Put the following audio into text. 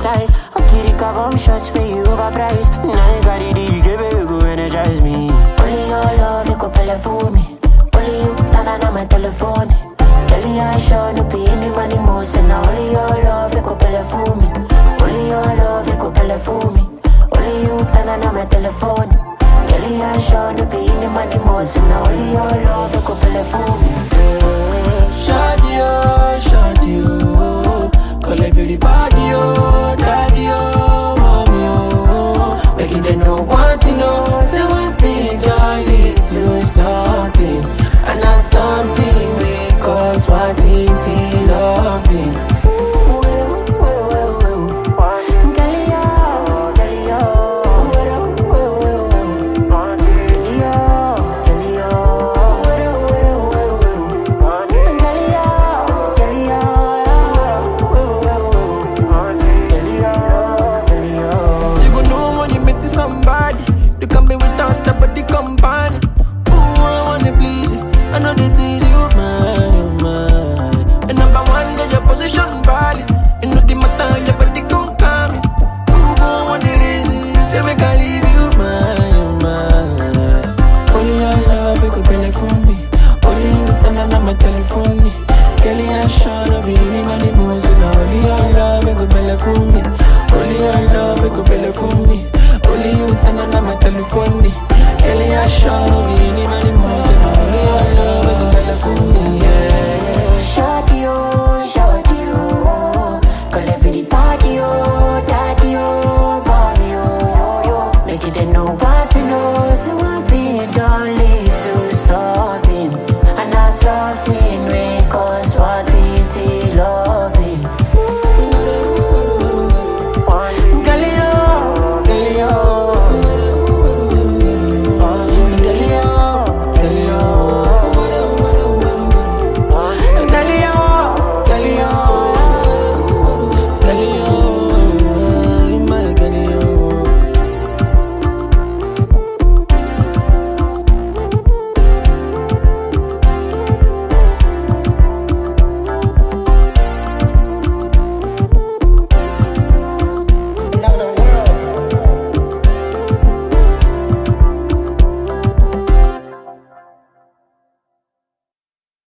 size. Okay, the bomb shots for you overpriced. Now you got it, baby, go energize me. Only your love, you go play for me. Only you, tana my telephone. Kelly, I show no be any money more. So now only your love, you go play for me. Only your love, you go play for me. Only you, tana my telephone. Kelly, I show no be any money more. So now only your love, you go play for me. Shadi oh, call everybody.